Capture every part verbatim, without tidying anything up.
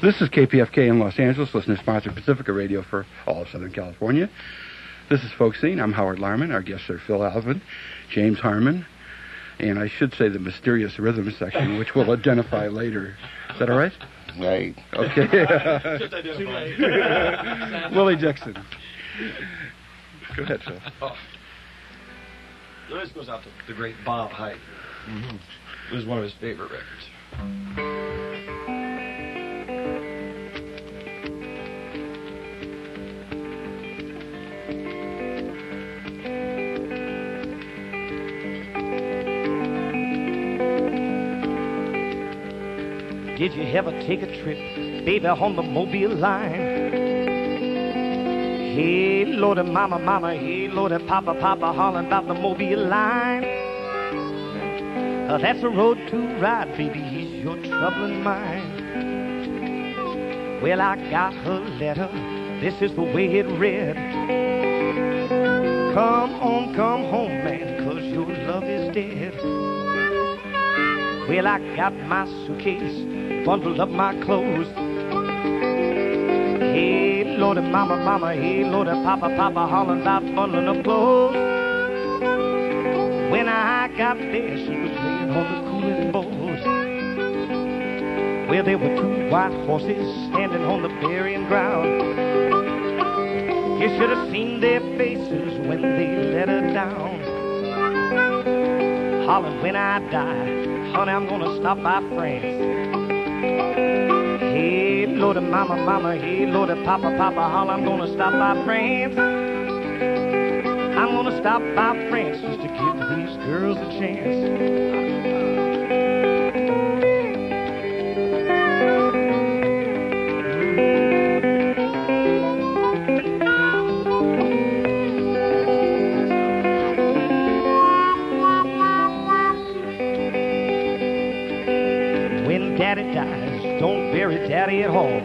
This is K P F K in Los Angeles, listener-sponsored Pacifica Radio for all of Southern California. This is Folk Scene. I'm Howard Larman. Our guests are Phil Alvin, James Harmon, and I should say the Mysterious Rhythm section, which we'll identify later. Is that all right? Right. Okay. Just identify. Willie Dixon. Go ahead, Phil. Oh. This goes out to the great Bob Hyde. Mm-hmm. It was one of his favorite records. Did you ever take a trip, baby, on the Mobile line? Hey, Lordy, mama, mama, hey, Lordy, papa, papa, hollering about the Mobile line. Uh, that's a road to ride, baby, ease your troubling mind. Well, I got her letter, this is the way it read. Come home, come home, man, 'cause your love is dead. Well, I got my suitcase, bundled up my clothes. Hey, Lordy, mama, mama, hey, Lordy, papa, papa, hollering about bundling up clothes. When I got there, she was laying on the cooling board. Well, there were two white horses standing on the burying ground. You should have seen their faces when they let her down. Hollering, when I die, honey, I'm gonna stop by France. Hey, Lordy, mama, mama, hey, Lordy, papa, papa, holler, I'm gonna stop by France. I'm gonna stop by France just to give these girls a chance. Daddy dies, don't bury Daddy at all.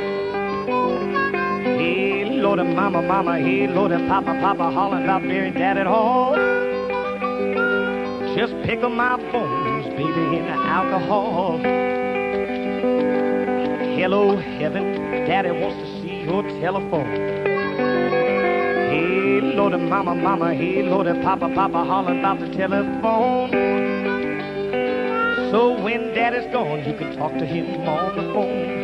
Hey, Lordy, mama, mama, hey, Lordy, papa, papa, hollering about burying Daddy at all. Just pick up my bones, baby, in the alcohol. Hello, heaven, Daddy wants to see your telephone. Hey, Lordy, mama, mama, hey, Lordy, papa, papa, hollering about the telephone. So when Daddy's gone, you can talk to him on the phone.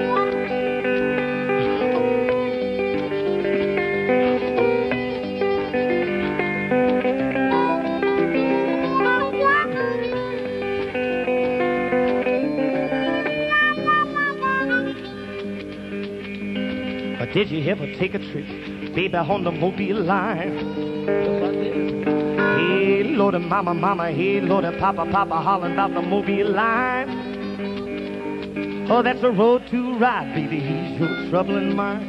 But did you ever take a trip, baby, on the Mobile line? Yes, I did. Hey, Lordy, mama, mama, hey, Lordy, papa, papa, hollering about the Mobile line. Oh, that's a road to ride, baby, ease your troubling mind.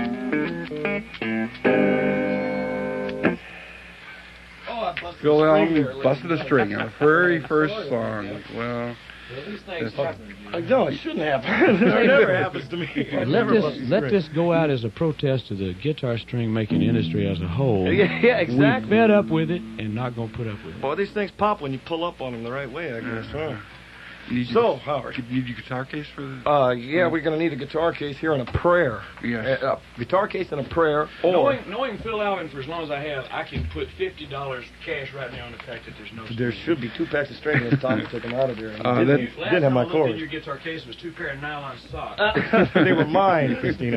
Oh, I busted Phil a string Allen there, busted a string, our very first song. Well, these things happen. No, it shouldn't happen. It never happens to me. Let Never this bust a let string. this go out as a protest to the guitar string making industry as a whole. Yeah, yeah, exactly. We fed up with it and not gonna put up with it. Boy, these things pop when you pull up on them the right way, I guess. Huh? you need So, your, Howard. you need your guitar case for the... Uh, yeah, we're going to need a guitar case here and a prayer. Yes. Uh, a guitar case and a prayer, or... Knowing, knowing Phil Alvin for as long as I have, I can put fifty dollars cash right now on the fact that there's no... There should be two packs of string in this time to take them out of there. And Uh, you that- didn't, Last didn't have time my I looked in chords. your guitar case was two pair of nylon socks. They were mine, Christina.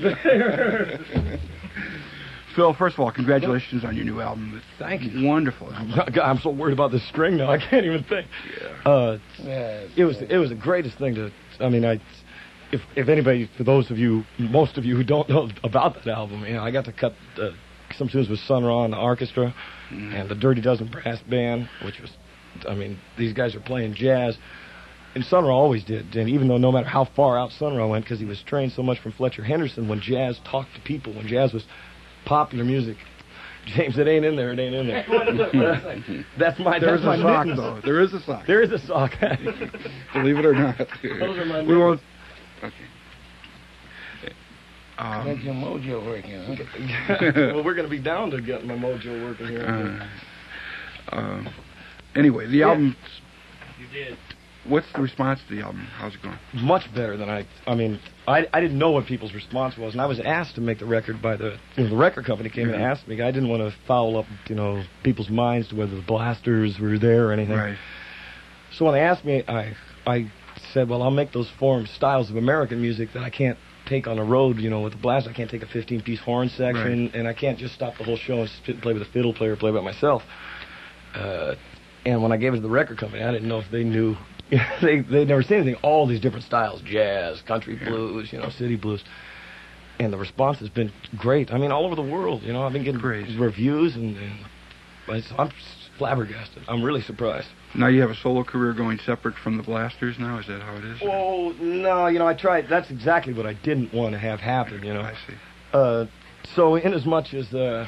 Phil, first of all, congratulations on your new album. Thank you. Wonderful. God, I'm so worried about this string now. I can't even think. Yeah. Uh, it was it was the greatest thing to. I mean, I. If if anybody, for those of you, most of you who don't know about that album, you know, I got to cut uh, some tunes with Sun Ra and the orchestra, Mm. and the Dirty Dozen brass band, which was, I mean, these guys are playing jazz. And Sun Ra always did, and even though no matter how far out Sun Ra went, because he was trained so much from Fletcher Henderson, when jazz talked to people, when jazz was popular music, James, it ain't in there, it ain't in there. That's my, There's that's a my sock, mittens. though. There is a sock. There is a sock. Believe it or not. Those are my we won't... mittens. Okay. Um, Get your mojo working, huh? Well, we're going to be down to get my mojo working here. uh, uh, anyway, the Yeah. album... You did. What's the response to the album? How's it going? Much better than I. I mean, I I didn't know what people's response was, and I was asked to make the record by the you know, the record company came Yeah. and asked me. I didn't want to foul up you know people's minds to whether the Blasters were there or anything. Right. So when they asked me, I I said, well, I'll make those forms styles of American music that I can't take on the road. You know, with the Blasters, I can't take a fifteen-piece horn section, Right. and I can't just stop the whole show and sit and play with a fiddle player, play by myself. Uh, and when I gave it to the record company, I didn't know if they knew. they they'd never seen anything. All these different styles: jazz, country blues, you know, city blues. And the response has been great. I mean, all over the world. You know, I've been getting Praise. reviews, and, and it's, I'm flabbergasted. I'm really surprised. Now you have a solo career going separate from the Blasters now? Is that how it is? Oh no, you know, I tried. That's exactly what I didn't want to have happen. You know. I see. Uh, so in as much as uh,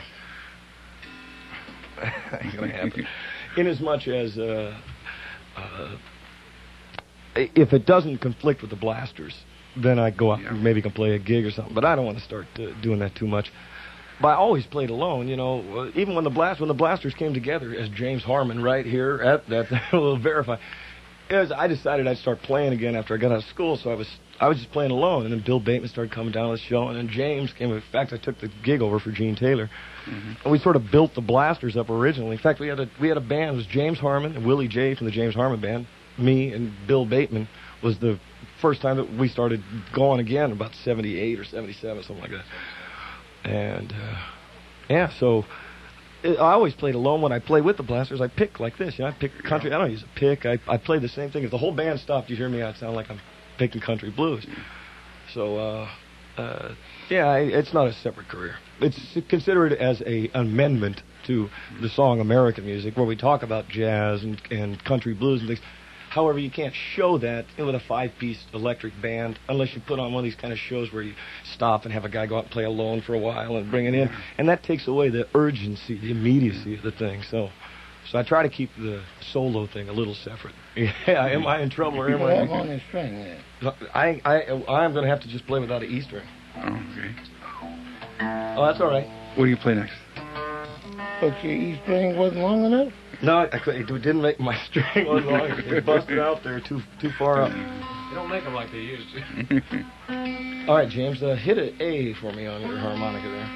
ain't gonna happen. In as much as uh, uh, if it doesn't conflict with the Blasters, then I go out Yeah. and maybe can play a gig or something. But I don't want to start uh, doing that too much. But I always played alone, you know. Uh, even when the blast when the Blasters came together as James Harmon right here at that will verify. It was, I decided I'd start playing again after I got out of school, so I was I was just playing alone. And then Bill Bateman started coming down to the show, and then James came. In fact, I took the gig over for Gene Taylor, Mm-hmm. and we sort of built the Blasters up originally. In fact, we had a we had a band. It was James Harmon and Willie J from the James Harmon Band. Me and Bill Bateman was the first time that we started going again, about seventy-eight or seventy-seven, something like that. And uh, yeah, so. I always played alone. When I play with the Blasters, I pick like this. You know, I pick country. I don't use a pick. I, I play the same thing. If the whole band stopped, you hear me, I'd sound like I'm picking country blues. So, uh, uh, yeah, I, it's not a separate career. It's considered as a amendment to the song American Music, where we talk about jazz and, and country blues and things. However, you can't show that with a five-piece electric band unless you put on one of these kind of shows where you stop and have a guy go out and play alone for a while and bring it in. And that takes away the urgency, the immediacy of the thing. So so I try to keep the solo thing a little separate. Yeah, am I in trouble or am Well, I'm I? on the string there. I, I, I'm going to have to just play without an E string. Oh, okay. Oh, that's all right. What do you play next? But your E string wasn't long enough? No, I, couldn't- it didn't make my string was long. It busted out there too too far up. They don't make them like they used to. All right, James, uh, hit an A for me on your harmonica there.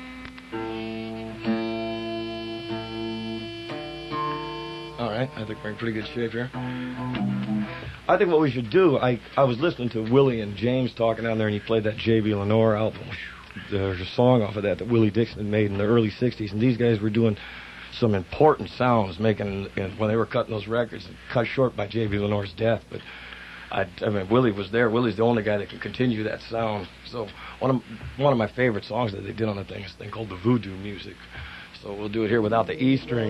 All right, I think we're in pretty good shape here. I think what we should do, I, I was listening to Willie and James talking down there, and he played that J V Lenore album. There's a song off of that that Willie Dixon made in the early sixties, and these guys were doing some important sounds making and when they were cutting those records, cut short by J V Lenore's death. But I, I mean, Willie was there. Willie's the only guy that can continue that sound. So one of one of my favorite songs that they did on the thing is a thing called the Voodoo Music. So we'll do it here without the E string.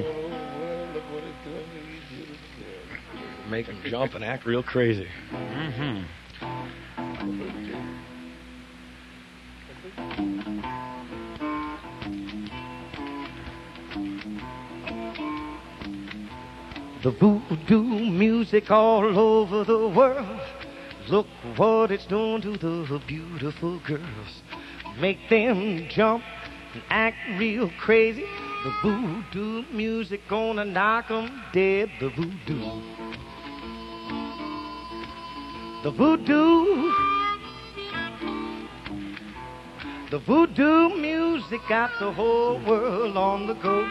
Make them jump and act real crazy. Mm-hmm. The voodoo music all over the world. Look what it's doing to the beautiful girls. Make them jump and act real crazy. The voodoo music gonna knock 'em dead. The voodoo. The voodoo. The voodoo music got the whole world on the go.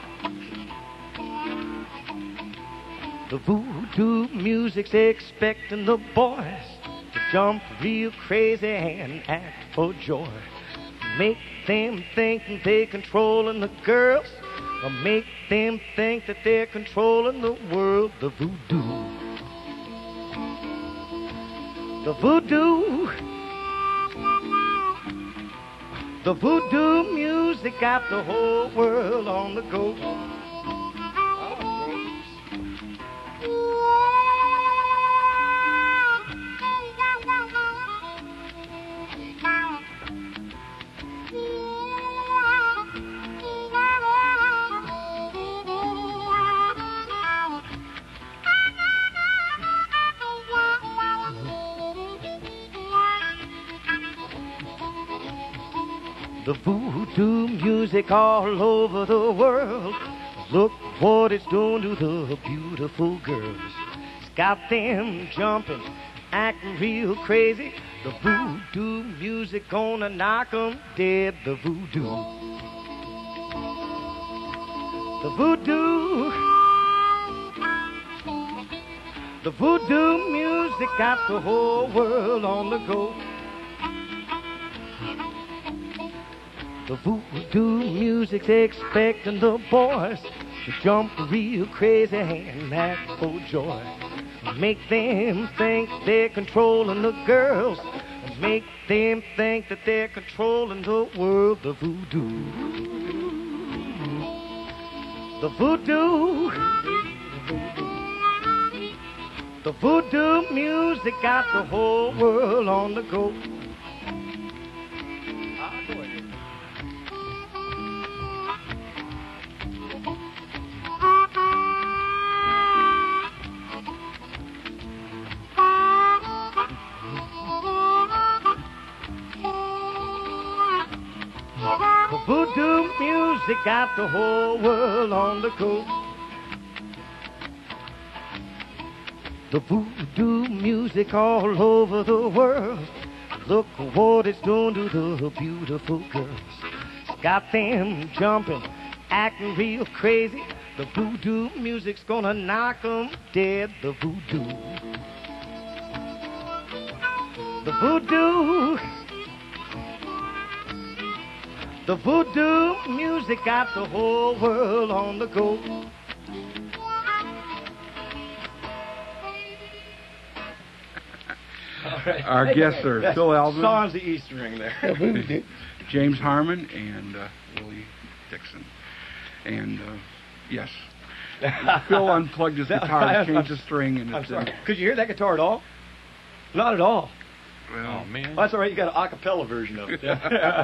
The voodoo music's expecting the boys to jump real crazy and act for joy. Make them think they're controlling the girls, or make them think that they're controlling the world. The voodoo. The voodoo. The voodoo music got the whole world on the go. The voodoo music all over the world. Look what it's doing to the beautiful girls. It's got them jumping, acting real crazy. The voodoo music gonna knock 'em dead. The voodoo. The voodoo. The voodoo music got the whole world on the go. The voodoo music's expecting the boys to jump real crazy and act for joy. Make them think they're controlling the girls. Make them think that they're controlling the world. The voodoo. The voodoo. The voodoo music got the whole world on the go. The voodoo music got the whole world on the go. The voodoo music all over the world. Look what it's doing to the beautiful girls. It's got them jumping, acting real crazy. The voodoo music's gonna knock 'em dead. The voodoo. The voodoo. The voodoo music got the whole world on the go. Right. Our guests are That's Phil Alvin, Sans the Easter ring there. James Harmon, and uh, Willie Dixon. And uh, yes, Phil unplugged his That- guitar, I'm- changed the string, and I'm it's sorry. Could you hear that guitar at all? Not at all. well, Oh, man. Well, that's all right. You got an a cappella version of it.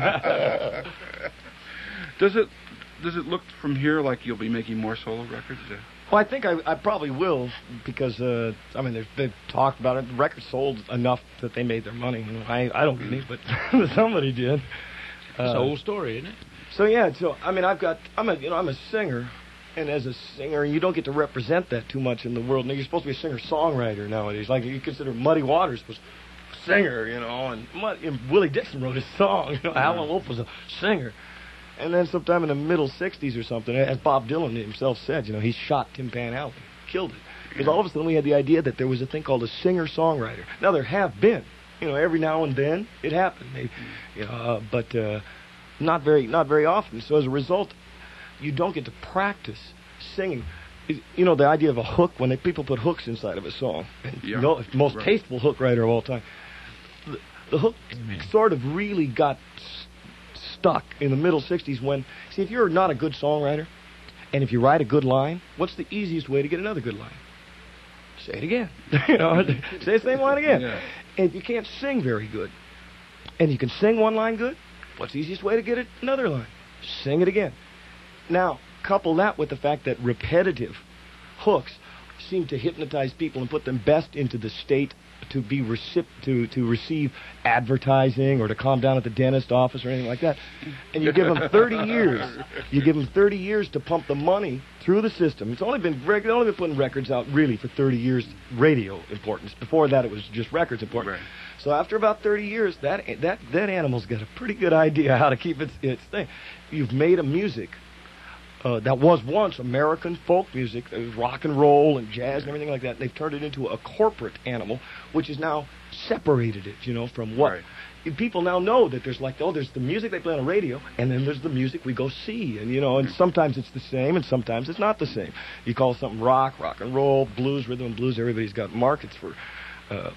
Does it does it look from here like you'll be making more solo records? Uh, Well, I think I, I probably will because uh, I mean they've, they've talked about it. The record sold enough that they made their money. You know, I I don't get any, but somebody did. It's an Uh, old story, isn't it? So yeah, so I mean I've got I'm a you know I'm a singer, and as a singer you don't get to represent that too much in the world. Now, you're supposed to be a singer songwriter nowadays. Like you consider Muddy Waters was a singer, you know, and, Mud, and Willie Dixon wrote his song. You know, Alan Wolf was a singer. And then sometime in the middle sixties or something, as Bob Dylan himself said, you know, he shot Tim Pan Alley, killed it. Because all of a sudden we had the idea that there was a thing called a singer-songwriter. Now there have been, you know, every now and then it happened, maybe, you know, uh, but uh, not very, not very often. So as a result, you don't get to practice singing. Is- You know, the idea of a hook, when they, people put hooks inside of a song, and Yeah, you know, most right. tasteful hook writer of all time. The, the hook Amen. sort of really got s- stuck in the middle sixties when, see, if you're not a good songwriter, and if you write a good line, what's the easiest way to get another good line? Say it again. You know, say the same line again. Yeah. And if you can't sing very good, and you can sing one line good, what's the easiest way to get it another line? Sing it again. Now, couple that with the fact that repetitive hooks seem to hypnotize people and put them best into the state to be recip- to to receive advertising or to calm down at the dentist office or anything like that. And you give them thirty years. You give them thirty years to pump the money through the system. It's only been reg- they've only been putting records out really for thirty years, radio importance. Before that, it was just records important. Right. So after about thirty years, that that that animal's got a pretty good idea how to keep its its thing. You've made a music uh, that was once American folk music, uh, rock and roll and jazz and everything like that. They've turned it into a corporate animal, which has now separated it, you know, from what. Right. And people now know that there's like, oh, there's the music they play on the radio, and then there's the music we go see, and you know, and sometimes it's the same, and sometimes it's not the same. You call something rock, rock and roll, blues, rhythm and blues. Everybody's got markets for, uh,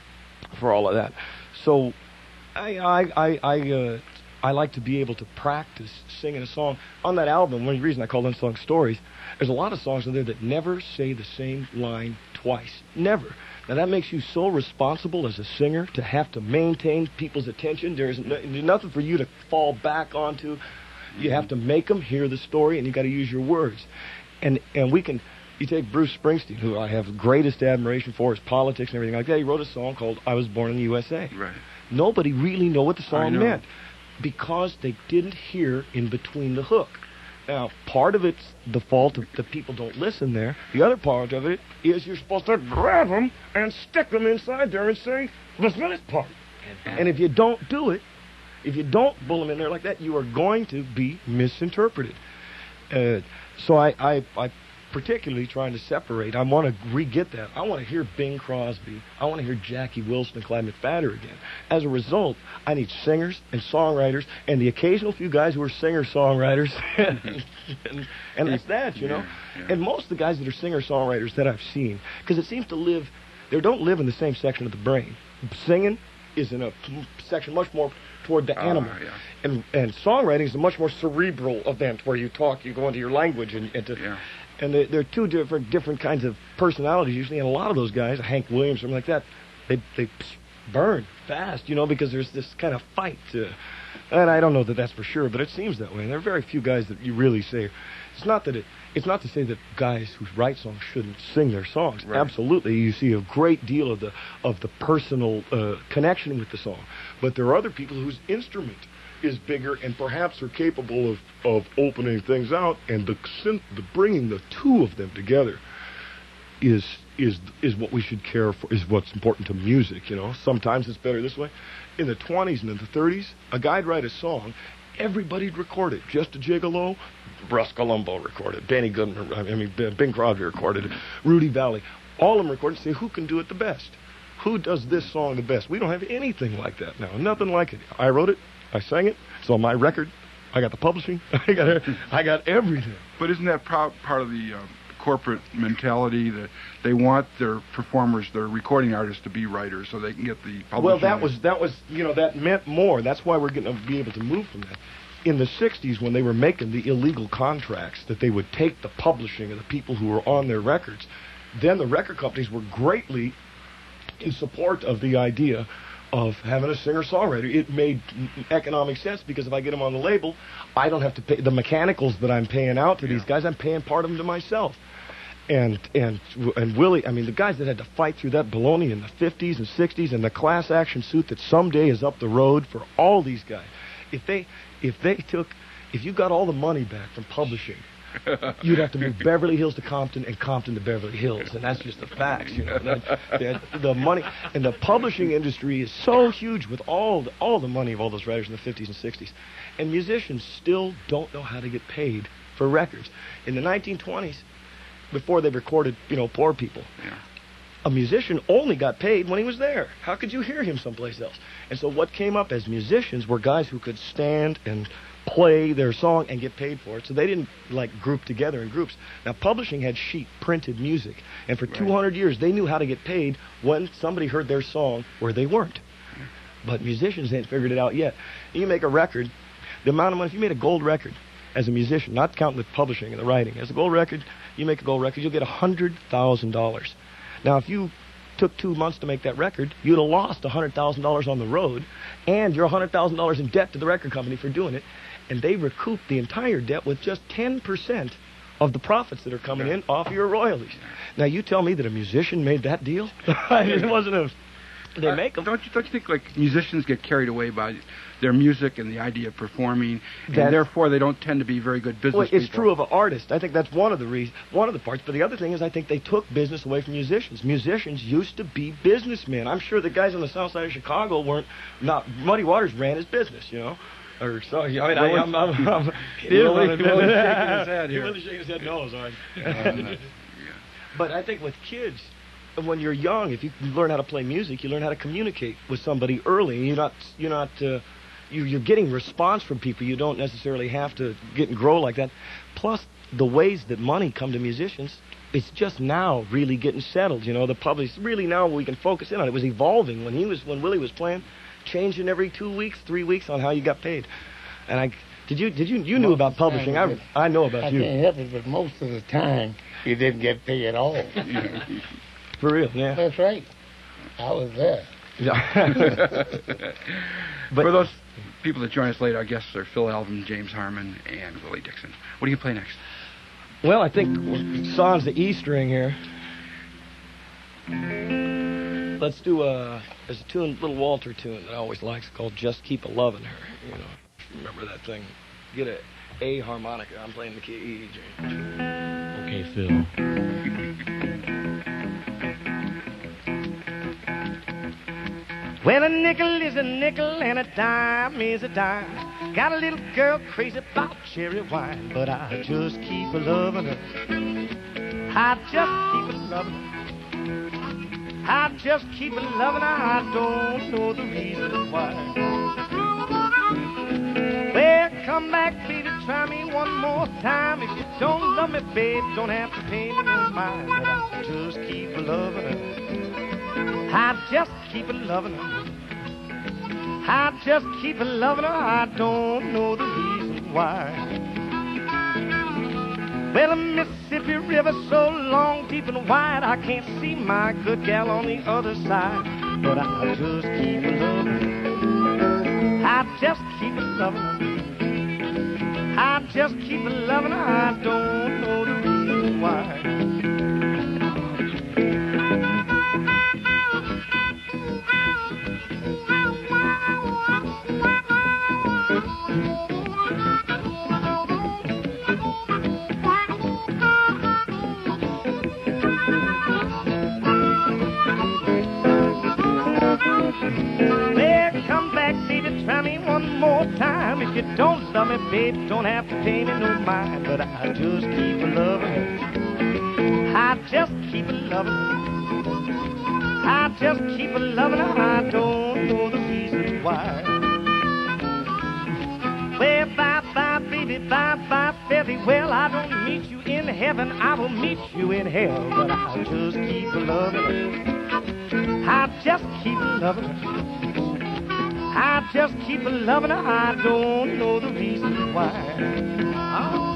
for all of that. So, I, I, I, I, uh, I like to be able to practice singing a song. On that album, one reason I call them songs stories, there's a lot of songs in there that never say the same line twice. Never. Now that makes you so responsible as a singer to have to maintain people's attention. There's no, nothing for you to fall back onto. You have to make them hear the story, and you got to use your words. And and we can. You take Bruce Springsteen, who I have the greatest admiration for, his politics and everything like that. He wrote a song called "I Was Born in the U S A." Right. Nobody really knew what the I song know. meant because they didn't hear in between the hook. Now, part of it's the fault of the people don't listen there. The other part of it is you're supposed to grab them and stick them inside there and say, listen to this part. And if you don't do it, if you don't bull them in there like that, you are going to be misinterpreted. Uh, so I, I, I particularly trying to separate. I want to re-get that. I want to hear Bing Crosby. I want to hear Jackie Wilson and Clyde McPhatter again. As a result, I need singers and songwriters and the occasional few guys who are singer-songwriters. and, and, and that's that, you know. Yeah, yeah. And most of the guys that are singer-songwriters that I've seen, because it seems to live, they don't live in the same section of the brain. Singing is in a section much more toward the Ah, animal. yeah. And and songwriting is a much more cerebral event where you talk, you go into your language, and, and, to, Yeah. and they, they're two different different kinds of personalities usually. And a lot of those guys, Hank Williams, something like that, they they burn fast, you know, because there's this kind of fight. Uh, and I don't know that that's for sure, but it seems that way. And there are very few guys that you really say. It's not that it. It's not to say that guys who write songs shouldn't sing their songs. Right. Absolutely, you see a great deal of the of the personal uh, connection with the song. But there are other people whose instrument is bigger and perhaps are capable of, of opening things out, and the, syn- the bringing the two of them together is is is what we should care for. Is what's important to music. You know, sometimes it's better this way. In the twenties and in the thirties, a guy'd write a song. Everybody'd record it. Just a Gigolo, Russ Columbo recorded. Benny Goodman, I mean, Bing Crosby recorded it. Rudy Valley. All of them recorded. Say, who can do it the best? Who does this song the best? We don't have anything like that now. Nothing like it. I wrote it. I sang it. It's on my record. I got the publishing. I got I got everything. But isn't that pro- part of the uh, corporate mentality that they want their performers, their recording artists, to be writers so they can get the publishing? Well, that was that was you know that meant more. That's why we're going to be able to move from that. In the sixties, when they were making the illegal contracts that they would take the publishing of the people who were on their records, then the record companies were greatly in support of the idea of having a singer-songwriter. It made economic sense because if I get them on the label, I don't have to pay the mechanicals that I'm paying out to Yeah. these guys. I'm paying part of them to myself. And and and Willie, I mean, the guys that had to fight through that baloney in the fifties and sixties, and the class action suit that someday is up the road for all these guys. If they if they took, if you got all the money back from publishing, you'd have to move Beverly Hills to Compton and Compton to Beverly Hills, and that's just the facts, you know. That, that, the money and the publishing industry is so huge with all the, all the money of all those writers in the fifties and sixties, and musicians still don't know how to get paid for records. In the nineteen twenties, before they recorded, you know, Poor People, Yeah. a musician only got paid when he was there. How could you hear him someplace else? And so what came up as musicians were guys who could stand and play their song and get paid for it. So they didn't like group together in groups. Now publishing had sheet printed music, and for Right. two hundred years they knew how to get paid when somebody heard their song where they weren't. But musicians ain't figured it out yet. You make a record, the amount of money, if you made a gold record as a musician, not counting the publishing and the writing, as a gold record, you make a gold record, you'll get one hundred thousand dollars. Now if you took two months to make that record, you'd have lost one hundred thousand dollars on the road, and you're one hundred thousand dollars in debt to the record company for doing it, and they recoup the entire debt with just ten percent of the profits that are coming in off of your royalties. Now you tell me that a musician made that deal? It wasn't a... They Uh, make them. Don't you don't you think like musicians get carried away by their music and the idea of performing, and That's- therefore they don't tend to be very good business Well, it's people? true of an artist. I think that's one of the reasons, one of the parts. But the other thing is, I think they took business away from musicians. Musicians used to be businessmen. I'm sure the guys on the south side of Chicago weren't. Not Muddy Waters ran his business, you know. Or so. I mean, I, I'm, I'm, I'm, it is Willie- one of the- Willie's shaking his head here. Willie's shaking his head. No, sorry. Uh, But I think with kids, when you're young, if you learn how to play music, you learn how to communicate with somebody early. You're not, you're not, uh, you, you're getting response from people. You don't necessarily have to get and grow like that. Plus, the ways that money come to musicians, it's just now really getting settled. You know, the public's really now we can focus in on it. It was evolving when he was, when Willie was playing, changing every two weeks, three weeks on how you got paid. And I, did you, did you, you knew Most about of the time publishing? you I, did. I know I about you. can't help it, but most of the time you didn't get paid at all. For real, yeah. That's right. I was there. But- For those people that join us late, our guests are Phil Alvin, James Harmon, and Willie Dixon. What do you play next? Well, I think Son's the E string here. Let's do a there's a tune, little Walter tune that I always likes called "Just Keep a Lovin' Her." You know, remember that thing? Get a A harmonica. I'm playing the key E, James. Okay, Phil. Well, a nickel is a nickel and a dime is a dime. Got a little girl crazy about cherry wine, but I just keep a loving her. I just keep a loving her. I just keep a loving her. I don't know the reason why. Well, come back, baby, try me one more time. If you don't love me, babe, don't have to pay me no mind. But I just keep a loving her. I just keep a loving her. I just keep a loving her. I don't know the reason why. Well, the Mississippi River so long, deep and wide, I can't see my good gal on the other side. But I just keep a loving her. I just keep a loving her. I just keep a loving her. I don't know the reason why. More time. If you don't love me, babe, don't have to pay me no mind. But I just keep a loving her. I just keep a loving her. I just keep a loving her. I don't know the reason why. Well, bye-bye, baby, bye-bye, fairly well. I don't meet you in heaven, I will meet you in hell. But I just keep a loving her. I just keep a loving her. I just keep a loving her. I don't know the reason why. Oh.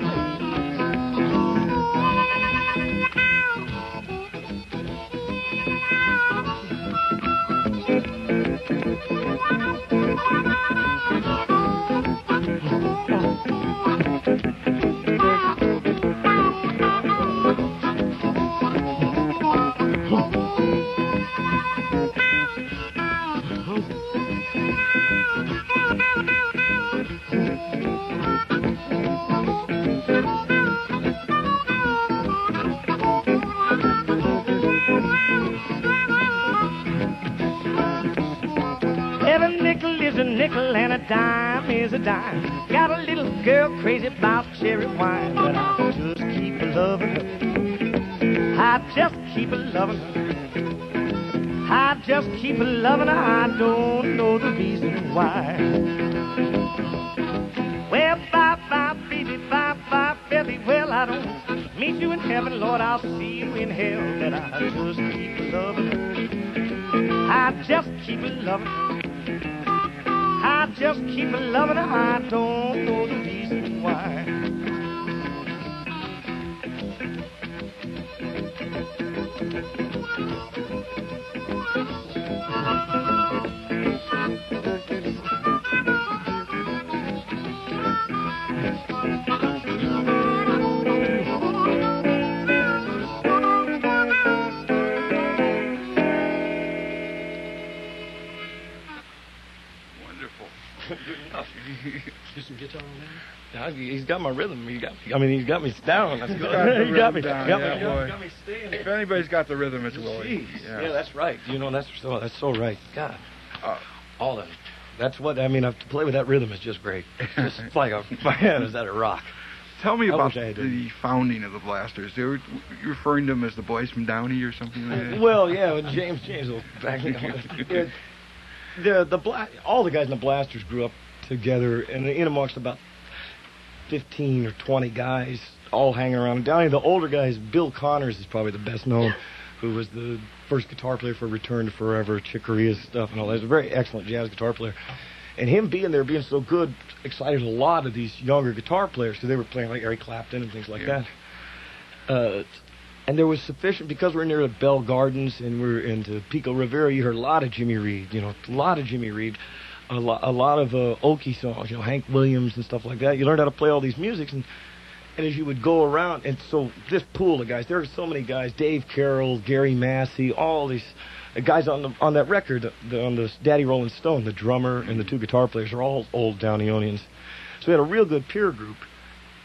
Nickel and a dime is a dime. Got a little girl crazy about cherry wine, but I just keep a loving her. I just keep a loving her. I just keep a loving her. I don't know the reason why. Well, bye-bye, baby, bye-bye, fairly well. I don't meet you in heaven, Lord, I'll see you in hell. But I just keep a loving her. I just keep a loving her. I just keep a loving her. I don't know the reason why. Do some guitar on that? He's got my rhythm. He got me. I mean, he's got me down. That's good. He got me. Down, Got yeah, me. boy. Got me staying. If anybody's got the rhythm, it's Willie. Jeez. Yeah. Yeah, that's right. You know, that's so. That's so right. God, Uh, all of it. That's what I mean. To play with that rhythm is just great. It's just like a man is that a rock. Tell me I about wish I had the founding of the Blasters. They were you referring to them as the boys from Downey or something like that? Well, yeah, when James James will back me up. The the bla- all the guys in the Blasters grew up together, and in amongst about fifteen or twenty guys, all hanging around. Downey, the older guys, Bill Connors is probably the best known, who was the first guitar player for Return to Forever, Chick Corea's stuff, and all that. He's a very excellent jazz guitar player. And him being there, being so good, excited a lot of these younger guitar players, because they were playing like Eric Clapton and things like Yeah. that. Uh, and there was sufficient, because we're near the Bell Gardens and we're into Pico Rivera, you heard a lot of Jimmy Reed, you know, a lot of Jimmy Reed, a, lo- a lot of uh, Okie songs, you know, Hank Williams and stuff like that. You learned how to play all these musics, and and as you would go around, and so this pool of guys, there are so many guys, Dave Carroll, Gary Massey, all these uh, guys on the on that record, the, on the Daddy Rolling Stone, the drummer and the two guitar players are all old Downionians. So we had a real good peer group,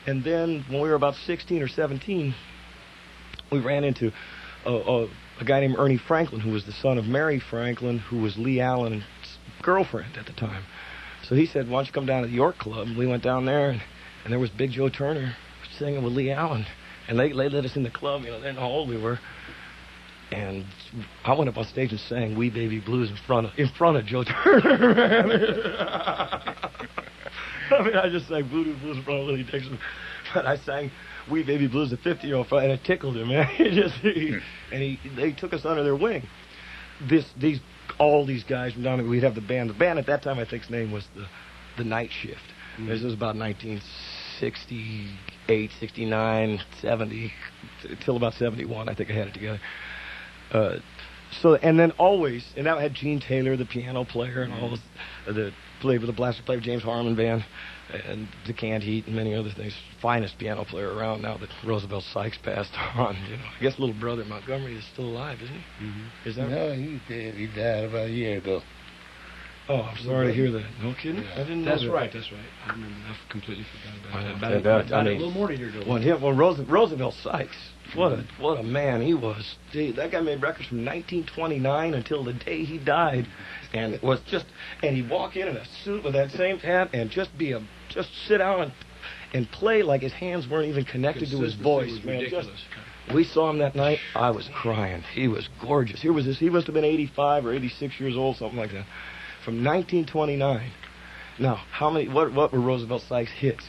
And then when we were about sixteen or seventeen, we ran into a, a, a guy named Ernie Franklin, who was the son of Mary Franklin, who was Lee Allen's girlfriend at the time. So he said, why don't you come down to the York Club? And we went down there, and, and there was Big Joe Turner singing with Lee Allen. And they, they let us in the club, you know, they didn't know how old we were. And I went up on stage and sang "Wee Baby Blues" in front of in front of Joe Turner, man. I mean, I just sang Voodoo Blues in front of Willie Dixon, but I sang "Wee Baby Blues" a fifty-year-old fella, and it tickled him, man. He just, he, and he, they took us under their wing. This, these, all these guys from down there, we'd have the band. The band at that time, I think's name was the, the Night Shift. Mm-hmm. This was about nineteen sixty-eight, sixty-nine, seventy, till about seventy-one. I think I had it together. Uh, so, and then always, and that had Gene Taylor, the piano player, and all the, the played with the blaster player, James Harmon Band, and the Canned Heat, and many other things. Finest piano player around now that Roosevelt Sykes passed on. You know, I guess little brother Montgomery is still alive, isn't he? Mm-hmm. Is that No, right? he's dead. He died about a year ago. Oh, I'm sorry to hear that. No kidding? Yeah. I didn't know That's that. right, that's right. I remember. I completely forgot about I- that. I- About, I- about, I about mean- a little more than a year ago. When him, when Roose- Roosevelt Sykes, what a what a man he was. Gee, that guy made records from nineteen twenty-nine until the day he died, and it was just. And he'd walk in in a suit with that same hat and just be a just sit down and and play like his hands weren't even connected to his Consistency voice. was Man, ridiculous. just, we saw him that night. I was crying. He was gorgeous. Here was this. He must have been eighty-five or eighty-six years old, something like that, from nineteen twenty-nine. Now, how many? What what were Roosevelt Sykes' hits?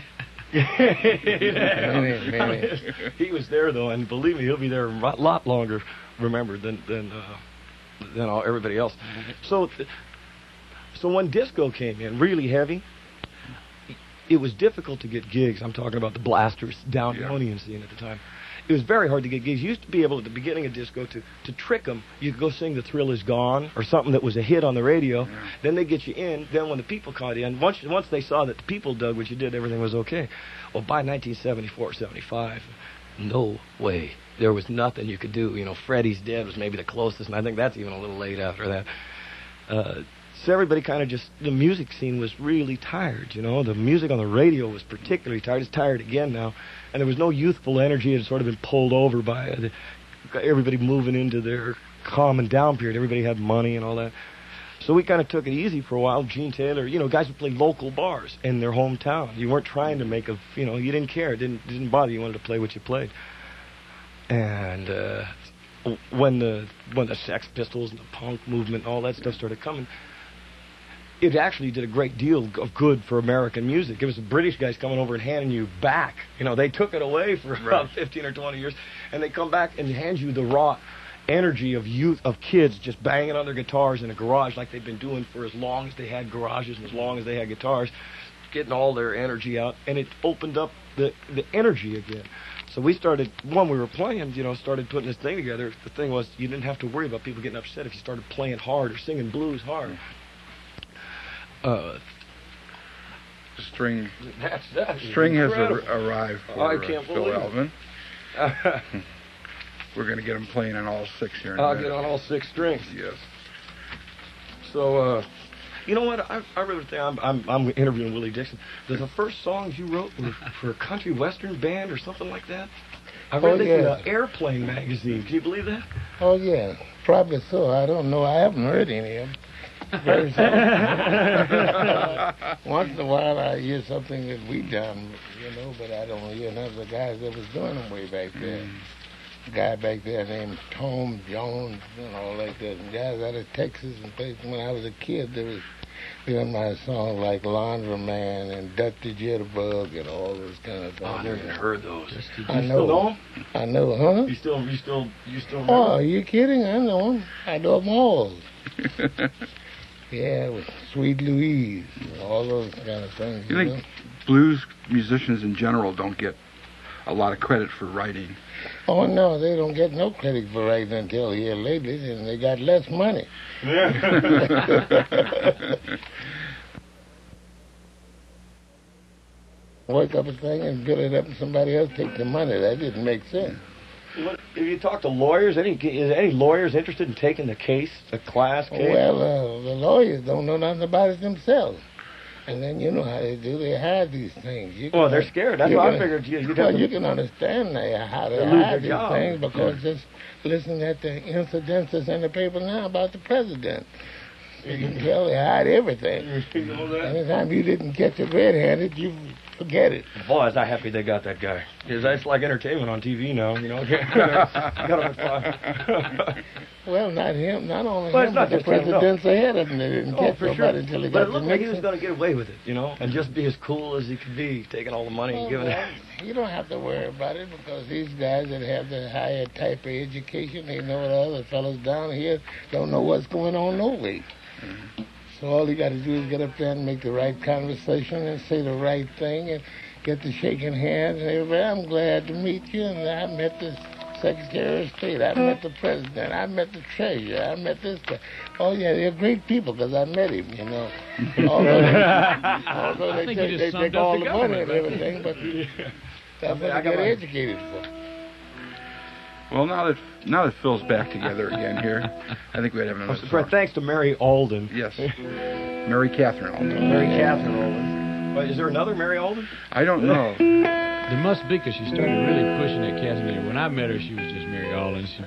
Many, many. He was there though, and believe me, he'll be there a lot longer remembered than than uh, than all, everybody else. So, th- so when disco came in really heavy, it was difficult to get gigs. I'm talking about the blasters, Downtonian scene at the time. It was very hard to get gigs. You used to be able, at the beginning of disco, to, to trick them. You could go sing "The Thrill Is Gone" or something that was a hit on the radio. Yeah. Then they get you in. Then when the people caught you in, once once they saw that the people dug what you did, everything was okay. Well, by nineteen seventy-four, seventy-five, no way. There was nothing you could do. You know, Freddie's Dead was maybe the closest, and I think that's even a little late after that. Uh, so everybody kind of just, the music scene was really tired, you know. The music on the radio was particularly tired. It's tired again now. And there was no youthful energy. It had sort of been pulled over by uh, the, everybody moving into their calm and down period. Everybody had money and all that. So we kind of took it easy for a while. Gene Taylor, you know, guys would play local bars in their hometown. You weren't trying to make a, you know, you didn't care. It didn't, it didn't bother you. You wanted to play what you played. And uh, when the when the Sex Pistols and the punk movement and all that stuff started coming, it actually did a great deal of good for American music. It was the British guys coming over and handing you back. You know, they took it away for Right. about fifteen or twenty years, and they come back and hand you the raw energy of youth, of kids just banging on their guitars in a garage like they've been doing for as long as they had garages and as long as they had guitars, getting all their energy out, and it opened up the, the energy again. So we started, when we were playing, you know, started putting this thing together. The thing was, you didn't have to worry about people getting upset if you started playing hard or singing blues hard. Uh, String that's, that's String has incredible. ar- arrived for I uh, can't Phil believe it. Alvin. We're going to get him playing on all six here in a I'll minute. get on all six strings. Yes. So, uh, you know what? I, I really think I'm, I'm, I'm interviewing Willie Dixon. The, the first songs you wrote were for a country western band or something like that? I read Oh, this yeah. in an Airplane magazine. Can you believe that? Oh, yeah. Probably so. I don't know. I haven't heard any of them. Very seldom. Once in a while I hear something that we done, you know, but I don't hear none of the guys that was doing them way back there. A guy back there named Tom Jones and all like that. And guys out of Texas and places. When I was a kid, there was doing my songs like Laundromat and Duck the Jitterbug and all those kind of things. Oh, I never even heard those. I You know. still know 'em? I know, huh? You still, you still, you still Oh, remember? are you kidding? I know them. I know them all. Yeah, with Sweet Louise, and all those kind of things. You You think know? blues musicians in general don't get a lot of credit for writing? Oh no, they don't get no credit for writing until here lately, and they got less money. Work up a thing and build it up, and somebody else take the money. That didn't make sense. What, if you talk to lawyers, any is any lawyers interested in taking the case, the class case? Well, uh, the lawyers don't know nothing about it themselves. And then you know how they do. They hide these things. You Well, can- they're scared. That's you why I can- figured you- you'd have Well, to- you can understand they, how they They lose hide their these job. things because just listen at the incidents that's in the paper now about the president. You can tell they hide everything. You know that? Anytime you didn't catch it red-handed, you forget it. Boy, is I happy they got that guy. Because that's like entertainment on T V now, you know. Got him at five. Well, not him, not only Well, it's him, not but the just him, no. presidents ahead of him. They didn't Oh, catch for nobody sure. until he But got it to looked like he was Nixon. going to get away with it, you know, and just be as cool as he could be, taking all the money and Well, giving well, it. you don't have to worry about it because these guys that have the higher type of education, they know the other fellows down here don't know what's going on no way. Mm-hmm. So all you got to do is get up there and make the right conversation and say the right thing and get to shaking hands and everybody. I'm glad to meet you, and I met the Secretary of State. I met the President. I met the Treasurer. I met this guy. Oh yeah, they're great people because I met him. You know, although they, although they I think you take, just they summed take up all the the money and government, everything, but that's what I they got get my- educated for. Well, now that now that Phil's back together again here, I think we'd have another Fred, song. thanks to Mary Alden. Yes, Mary Catherine Alden. Mary Catherine Alden. But is there another Mary Alden? I don't know. There must be, because she started really pushing that Casimir. When I met her, she was just Mary Alden. She,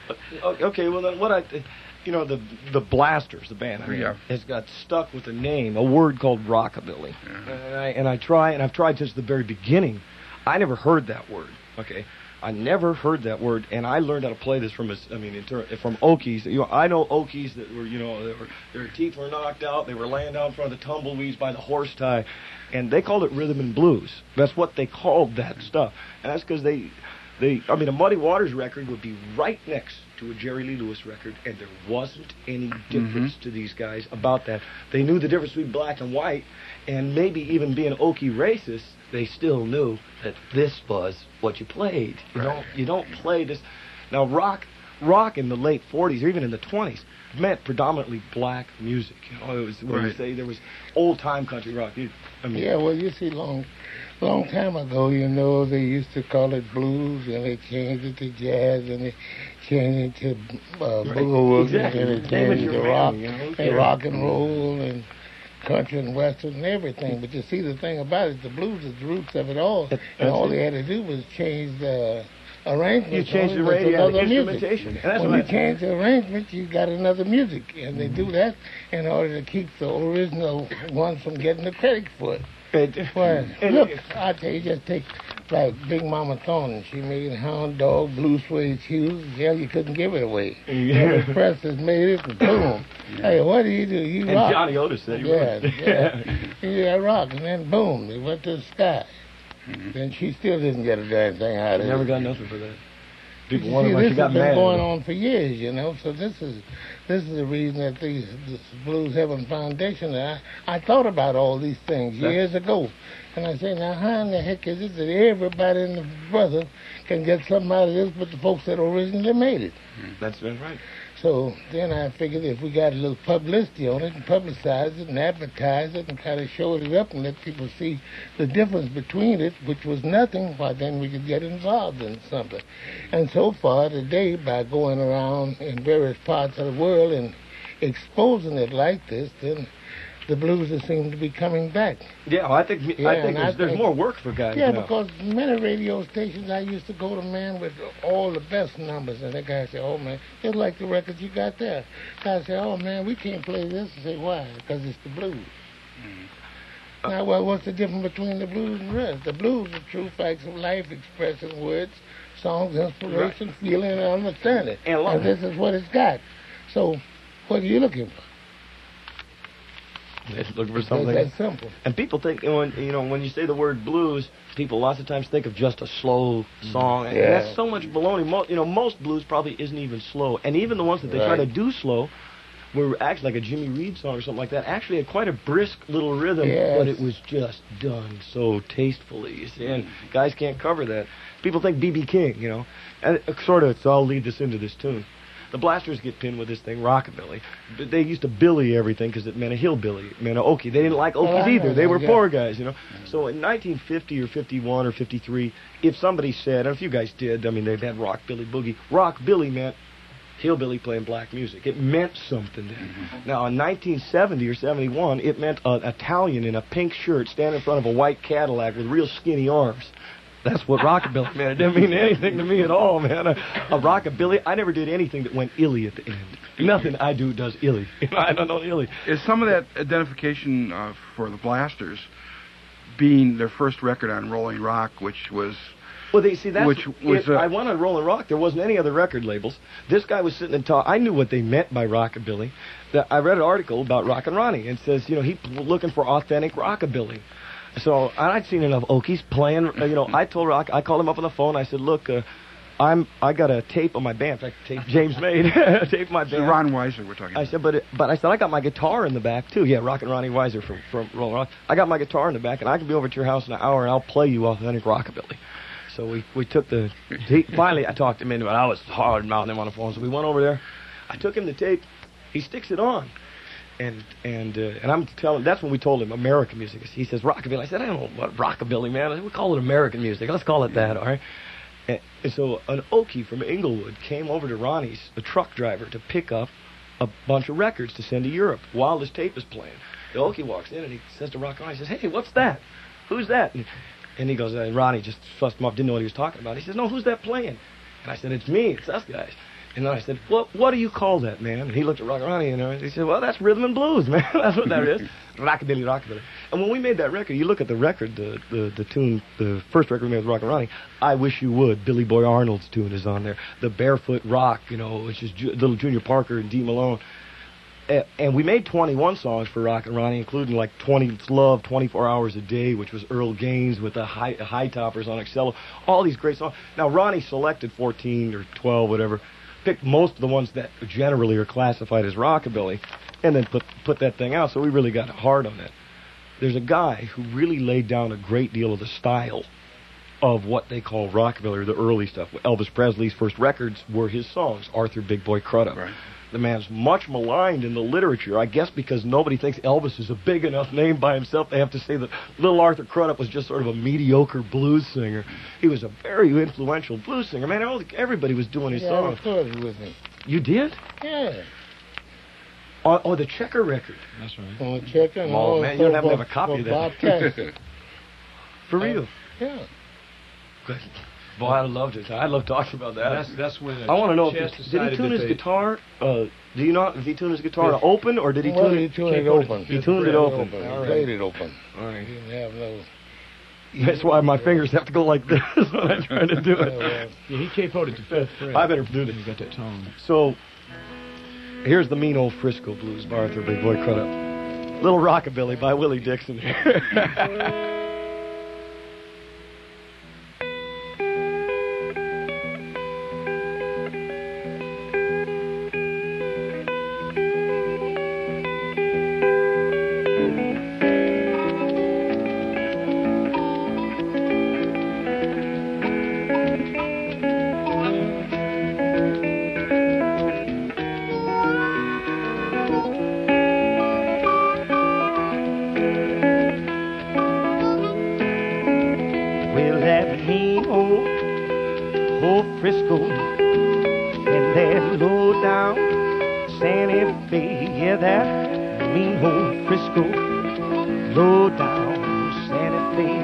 Okay, well then what I, you know, the the Blasters, the band, I mean, Yeah. has got stuck with a name, a word called rockabilly, and I and I try and I've tried since the very beginning. I never heard that word. Okay, I never heard that word, and I learned how to play this from a, I mean, in ter- from Okies. You know, I know Okies that were, you know, they were, their teeth were knocked out, they were laying down in front of the tumbleweeds by the horse tie, and they called it rhythm and blues. That's what they called that stuff, and that's because they. They, I mean, a Muddy Waters record would be right next to a Jerry Lee Lewis record, and there wasn't any difference to these guys about that. They knew the difference between black and white, and maybe even being Okie racist, they still knew that this was what you played. You don't, you don't play this. Now, rock, rock in the late forties or even in the twenties meant predominantly black music. You know, it was when you Right. say there was old time country rock. You, I mean, Yeah, well, you see, long, long time ago, you know, they used to call it blues, and they changed it to jazz, and they changed it to uh, Right. blues, Exactly. and they Name it changed it your to man, rock, you know, and yeah. rock and roll, and country and western and everything. But you see, the thing about it, the blues is the roots of it all, That- and that's all it. they had to do was change the arrangement. You change the on it with radio, the another music. instrumentation. And that's When what you I- change the arrangement, you got another music, and they do that in order to keep the original ones from getting the credit for it. It- Well, and- look, I tell you, just take like Big Mama Thornton. She made Hound Dog, Blue Suede Shoes. Hell, you couldn't give it away. Yeah. The press has made it, and boom. Hey, what do you do? You And rock. Johnny Otis said he Yeah, would. yeah. Yeah, rock, and then boom, they went to the sky. Then she still didn't get a damn thing out of I it. never got nothing for that. People You wonder see, why this she got has been mad. going on for years, you know. So this is this is the reason that these this Blues Heaven Foundation. I I thought about all these things years ago, and I say, now how in the heck is it that everybody and the brother can get something out of this, but the folks that originally made it? That's been right. So then I figured if we got a little publicity on it and publicize it and advertise it and kind of show it up and let people see the difference between it, which was nothing, why then we could get involved in something. And so far today, by going around in various parts of the world and exposing it like this, then the blues seem to be coming back. Yeah, well, I think Yeah, I think and I there's, there's think- more work for guys Yeah, now. because many radio stations I used to go to, man, with all the best numbers, and the guy said, oh, man, just like the records you got there. I said, oh, man, we can't play this. I say, why? Because it's the blues. Uh, Now, well, what's the difference between the blues and the rest? The blues are true facts of life expressed in words, songs, inspiration, feeling, and understanding. And love. And this is what it's got. So, what are you looking for? They're looking for It's something. that simple. And people think when you know when you say the word blues, people lots of times think of just a slow song, and Yeah. that's so much baloney. Mo- you know, most blues probably isn't even slow, and even the ones that they try to Right. do slow, were actually like a Jimmy Reed song or something like that. Actually, had quite a brisk little rhythm, Yes. but it was just done so tastefully. You see, and guys can't cover that. People think B B King, you know, and it, sort of. So I'll lead this into this tune. The Blasters get pinned with this thing, rockabilly. But they used to billy everything because it meant a hillbilly, it meant a Okie. They didn't like Okies Well, I know either. They that, were yeah. poor guys, you know. So in nineteen fifty or fifty-one or fifty-three, if somebody said, and a few guys did, I mean, they've had Rock Billy Boogie. Rock Billy meant hillbilly playing black music. It meant something then. Mm-hmm. Now, in nineteen seventy or seventy-one, it meant an Italian in a pink shirt standing in front of a white Cadillac with real skinny arms. That's what rockabilly meant. It didn't mean anything to me at all, man. A, a rockabilly, I never did anything that went illy at the end. Nothing I do does illy. I don't know illy. Is some of that identification uh, for the Blasters being their first record on Rolling Rock, which was... Well, they see that's which was, it, uh, I went on Rolling Rock. There wasn't any other record labels. This guy was sitting and talking. I knew what they meant by rockabilly. That I read an article about Rock and Ronnie and says, you know, he looking for authentic rockabilly. So I'd seen enough Okies playing. Uh, you know, I told Rock. I called him up on the phone. I said, look, uh, I'm I got a tape on my band. In fact, tape James made a tape of my band. So Ron Weiser, we're talking. I about. said, but it, but I said I got my guitar in the back too. Yeah, Rock and Ronnie Weiser from from Rolling Rock. I got my guitar in the back, and I can be over at your house in an hour, and I'll play you authentic rockabilly. So we, we took the... He, finally, I talked him into it. I was hard-mouthing him on the phone. So we went over there. I took him the tape. He sticks it on. And and uh, and I'm telling... That's when we told him American music. He says, rockabilly. I said, I don't know what rockabilly, man. We call it American music. Let's call it that, all right? And, and so an Okie from Inglewood came over to Ronnie's, the truck driver, to pick up a bunch of records to send to Europe while this tape is playing. The Okie walks in and he says to Rock and Ronnie, he says, hey, what's that? Who's that? And, And he goes, and Ronnie just fussed him off, didn't know what he was talking about. He says, no, who's that playing? And I said, it's me, it's us guys. And then I said, what what do you call that, man? And he looked at Rock and Ronnie, and he said, well, that's rhythm and blues, man. That's what that is. Rockabilly, rockabilly. And when we made that record, you look at the record, the, the, the tune, the first record we made with Rock and Ronnie, I Wish You Would, Billy Boy Arnold's tune is on there. The Barefoot Rock, you know, which is Ju- Little Junior Parker and Dee Malone. And we made twenty-one songs for Rock and Ronnie, including like twenty Love, twenty-four Hours a Day, which was Earl Gaines with the high, high toppers on Excello. All these great songs. Now, Ronnie selected fourteen or twelve, whatever, picked most of the ones that generally are classified as rockabilly, and then put, put that thing out. So we really got hard on that. There's a guy who really laid down a great deal of the style of what they call rockabilly, or the early stuff. Elvis Presley's first records were his songs, Arthur Big Boy Crudup. Right. The man's much maligned in the literature, I guess because nobody thinks Elvis is a big enough name by himself. They have to say that little Arthur Crudup was just sort of a mediocre blues singer. He was a very influential blues singer. Man, everybody was doing his yeah, songs. I recorded with him. You did? Yeah. Oh, oh, the Checker record. That's right. On Checker. And Oh, all man, you don't have to for- have a copy for of that. Bob Tyson. For real? Yeah. Good. Boy, I loved it. I love talking about that. That's that's when. I want to know, if Chess he, did he decided tune that his they- guitar? Uh, do you know if he tuned his guitar to open, or did he Well, tune he it? tuned it Can't put it- open. He tuned it open. He All right. played it open. All right. He didn't have no... That's why my fingers have to go like this when I'm trying to do Uh, it. well, Yeah, he capoed to fifth fret. I better do this. You got that tone. So, here's the mean old Frisco Blues by Arthur Big Boy Crudup. Little Rockabilly by Willie Dixon. Well, that mean old, old Frisco and that low down Santa Fe, yeah, that mean old Frisco, low down Santa Fe.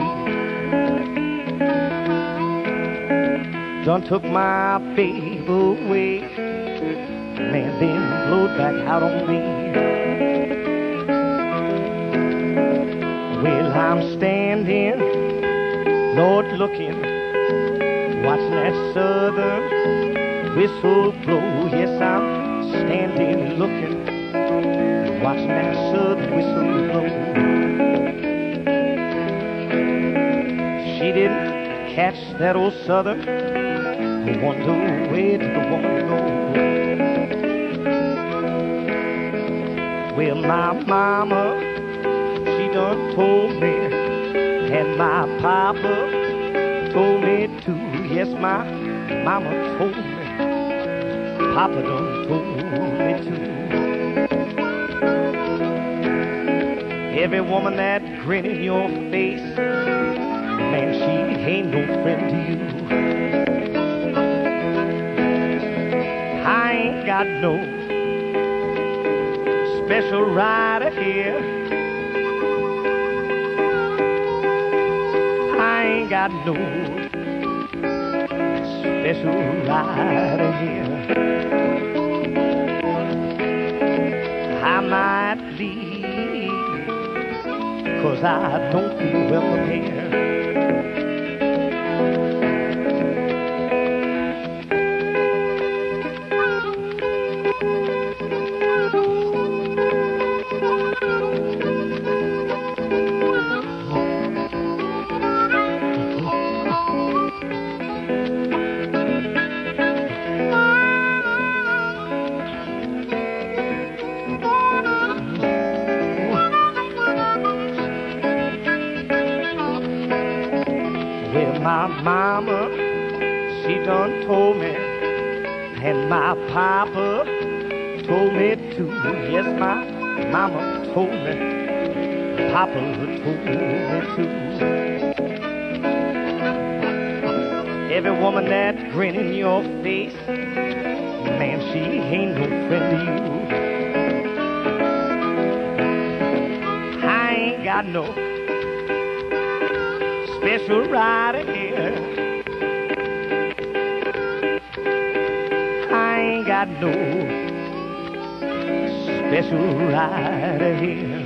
Done took my baby away, man, then blowed back out on me. Well, I'm standing, Lord, looking, watching that southern whistle blow. Yes, I'm standing, looking, watching that southern whistle blow. She didn't catch that old southern, I wonder where did the woman go? Well, my mama, she done told me, and my papa told me too. Yes, my mama told me, papa done told me too. Every woman that grin in your face, man, she ain't no friend to you. I ain't got got no special rider here. I ain't got no special rider here. I might leave, 'cause I don't feel welcome here. My mama, she done told me, and my papa told me too. Yes, my mama told me, papa told me too. Every woman that grin in your face, man, she ain't no friend to you. I ain't got no special rider here. I ain't got no special rider here.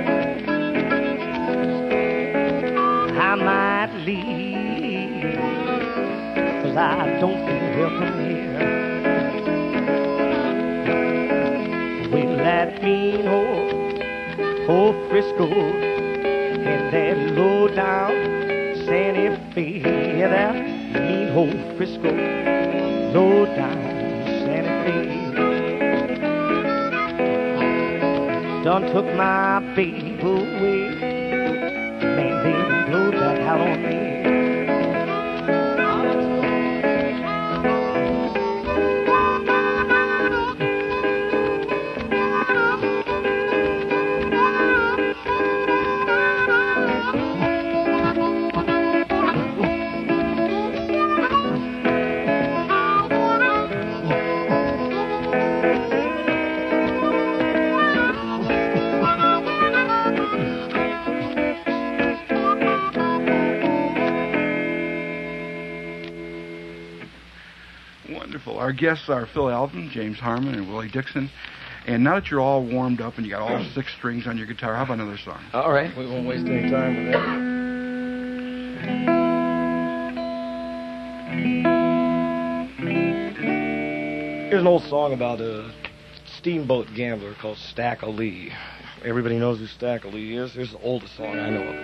I might leave, 'cause I don't feel welcome here. Well, that mean old, old Frisco and that low down Santa Fe, that mean old Frisco, low down Santa Fe, done took my baby away. Man, they blew that out on me. Our guests are Phil Alvin, James Harmon, and Willie Dixon. And now that you're all warmed up and you got all six strings on your guitar, how about another song? All right, we won't waste any time with that. Here's an old song about a steamboat gambler called Stack Lee. Everybody knows who Stack Lee is. Here's the oldest song I know of.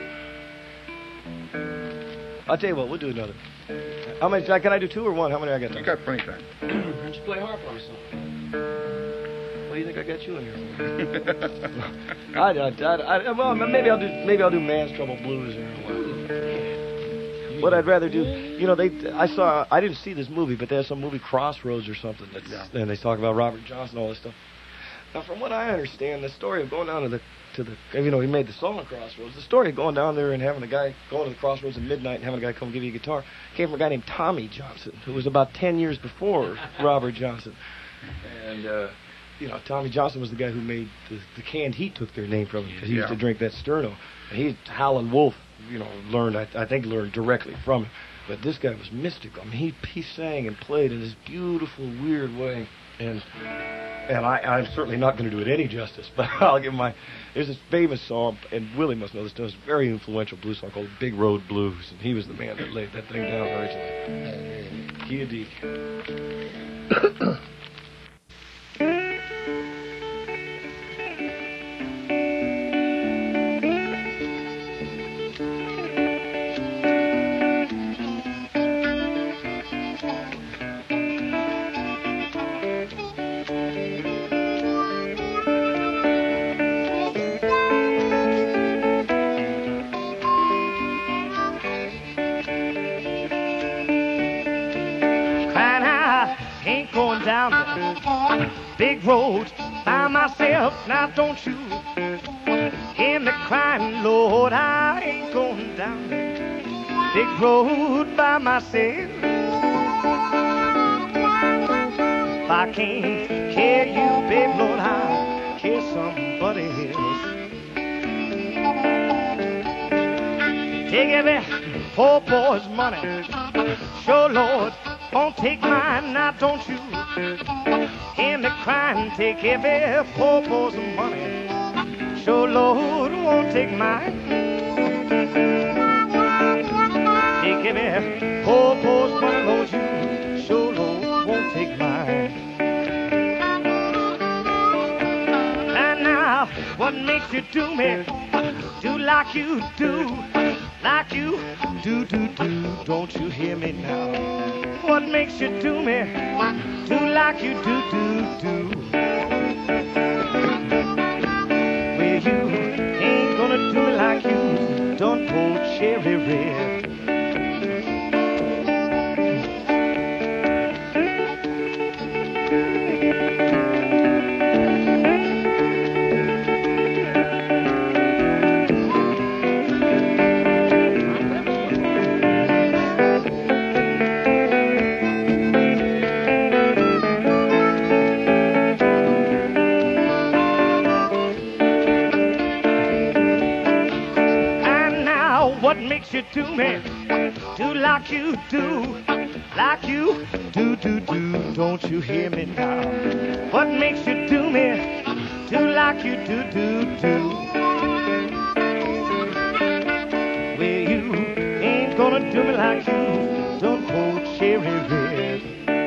I'll tell you what, we'll do another. How many? Can I do two or one? How many I got? You got plenty of time. Why don't you play harp on a song? What do you think I got you in here for? I, I, I, I, well, maybe I'll do maybe I'll do Man's Trouble Blues or what I'd rather do. You know, they I saw I didn't see this movie, but there's some movie Crossroads or something that's Yeah. and they talk about Robert Johnson, all this stuff. Now, from what I understand, the story of going down to the to the you know he made the song Crossroads. The story of going down there and having a guy going to the Crossroads at midnight and having a guy come give you a guitar came from a guy named Tommy Johnson, who was about ten years before Robert Johnson, and. uh You know, Tommy Johnson was the guy who made the, the canned heat took their name from him because he Yeah. used to drink that Sterno. And he, Howlin' Wolf, you know, learned, I, I think learned directly from him. But this guy was mystical. I mean, he, he sang and played in this beautiful, weird way. And and I, I'm certainly not going to do it any justice, but I'll give my... There's this famous song, and Willie must know this, too. It's a very influential blues song called Big Road Blues. And he was the man that laid that thing down originally. Kia Dee. Down the big road by myself. Now don't you hear me crying, Lord, I ain't going down the big road by myself. If I can't carry you, babe, Lord, I'll carry somebody else. Take every poor boy's money. Sure, Lord, won't take mine. Now don't you hear me crying. Take every poor boy's money. Sure, Lord, won't take mine. Take every poor boy's money, Lord, you sure, Lord, won't take mine. And now, what makes you do me? Do like you do, like you do, do, do. Don't you hear me now? What makes you do me? Do like you do, do, do. Well, you ain't gonna do me like you done poor Cherry Red. You do me, do like you do, like you do, do, do. Don't you hear me now? What makes you do me, do like you do, do, do. Well, you ain't gonna do me like you don't hold Cherry Red.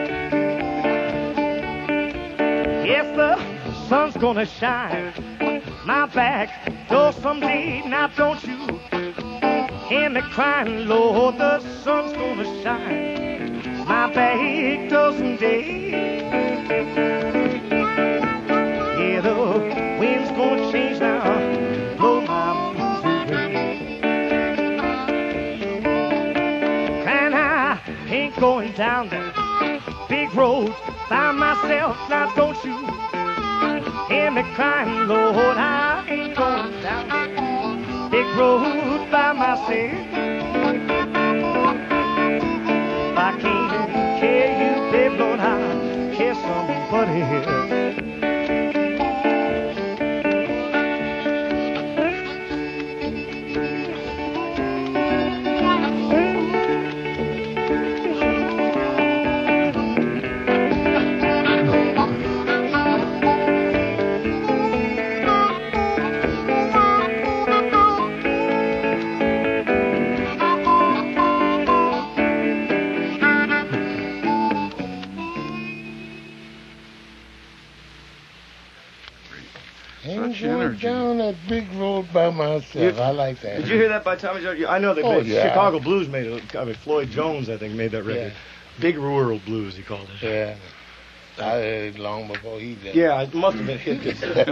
Yes, the sun's gonna shine my back door someday. Now don't you hear me crying, Lord, the sun's gonna shine my back door someday. Yeah, the wind's gonna change now, blow my blues away. And I ain't going down the big road by myself. Now don't you hear me crying, Lord, I ain't going down the big road by myself. If I can't carry you, babe, Lord, I'll carry somebody else. Down that big road by myself. You, I like that. Did you hear that by Tommy Jones? I know that oh, made, yeah. Chicago Blues made it. I mean, Floyd Jones, I think, made that record. Yeah. Big Rural Blues, he called it. Yeah. I heard it long before he did. Yeah, it must have been hit.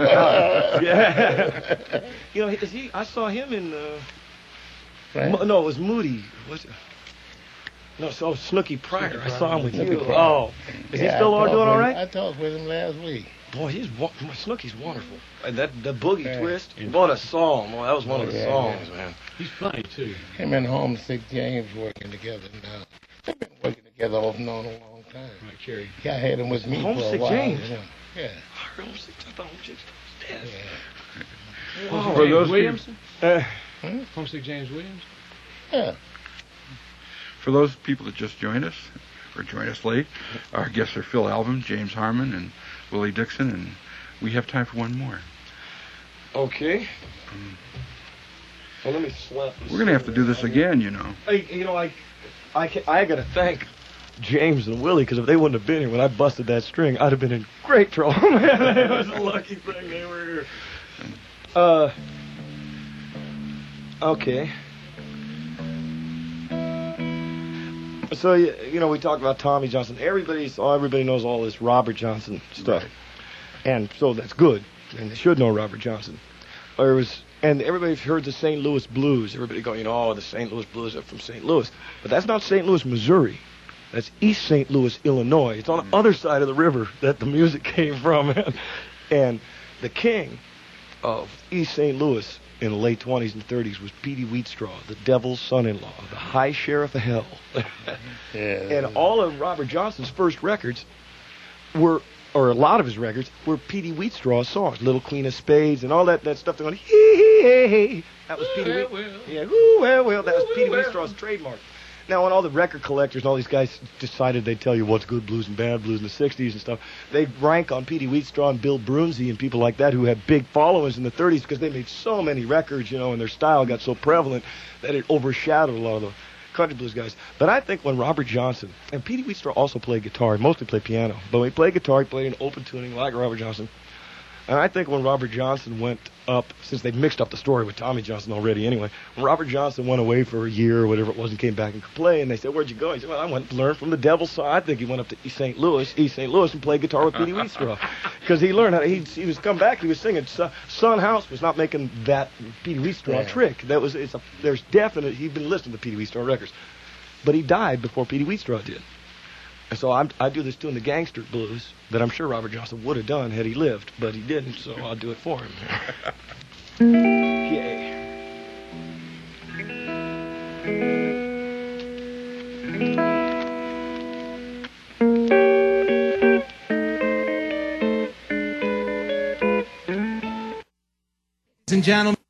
Yeah. You know, is he? I saw him in. Uh, Right? Mo- no, it was Moody. Was it? No, so Snooky Pryor. I saw him with Snooky you. Pryor. Oh, is Yeah, he still I all talked doing all with- right? I talked with him last week. Boy, he's wa- Snooky's wonderful. And that the boogie Yeah. twist. What a song! Boy, that was one of the Yeah, songs, yeah. man. He's funny, too. Him and Homesick James working together now. They've been working together off and on a long time. Right, Cherry. Yeah, I had him with me for a Homesick while. James? You know. Yeah. Homesick, I thought Homesick was dead. Yeah. Wow. For James those Williamson? Uh, Homesick James Williams? Yeah. For those people that just joined us, or joined us late, our guests are Phil Alvin, James Harmon, and Willie Dixon, and we have time for one more. okay. Well, let me slap this. We're going to have to do this again, you know. I, you know, I, I, ca- I got to thank James and Willie, because if they wouldn't have been here when I busted that string, I'd have been in great trouble, man. It was a lucky thing they were here. Uh, okay. So, you you know, we talked about Tommy Johnson. Everybody's, oh, everybody knows all this Robert Johnson stuff. Right. And so that's good. And they should know Robert Johnson. Or it was, and everybody's heard the Saint Louis Blues. Everybody going, you know, oh, the Saint Louis Blues are from Saint Louis. But that's not Saint Louis, Missouri. That's East Saint Louis, Illinois. It's on the other side of the river that the music came from. And the king of East Saint Louis in the late twenties and thirties was Petey Wheatstraw, the devil's son-in-law, the high sheriff of hell. Yeah. And all of Robert Johnson's first records were, or a lot of his records, were Petey Wheatstraw's songs. Little Queen of Spades and all that, that stuff. They're going, hee hee hey, hey. That was Petey well, Wheat. well. Yeah, whoo, well, well. That was Woo, Petey well. Wheatstraw's trademark. Now, when all the record collectors and all these guys decided they'd tell you what's good blues and bad blues in the sixties and stuff, they rank on Petey Wheatstraw and Bill Brunzi and people like that who had big followings in the thirties because they made so many records, you know, and their style got so prevalent that it overshadowed a lot of the country blues guys. But I think when Robert Johnson, and Petey Wheatstraw also played guitar, he mostly played piano, but when he played guitar, he played in open tuning like Robert Johnson. And I think when Robert Johnson went up, since they mixed up the story with Tommy Johnson already anyway, when Robert Johnson went away for a year or whatever it was and came back and could play, and they said, where'd you go? He said, well, I went to learn from the Devil's Son. I think he went up to East Saint Louis, East Saint Louis, and played guitar with Petey Wheatstraw. Because he learned how to, he, he was come back, he was singing. Son House was not making that Petey Wheatstraw Yeah. trick. That was, it's a, there's definite, he'd been listening to Petey Wheatstraw records. But he died before Petey Wheatstraw did. And so I'm, I do this tune, the gangster blues, that I'm sure Robert Johnson would have done had he lived, but he didn't, so I'll do it for him. Yay. And gentlemen.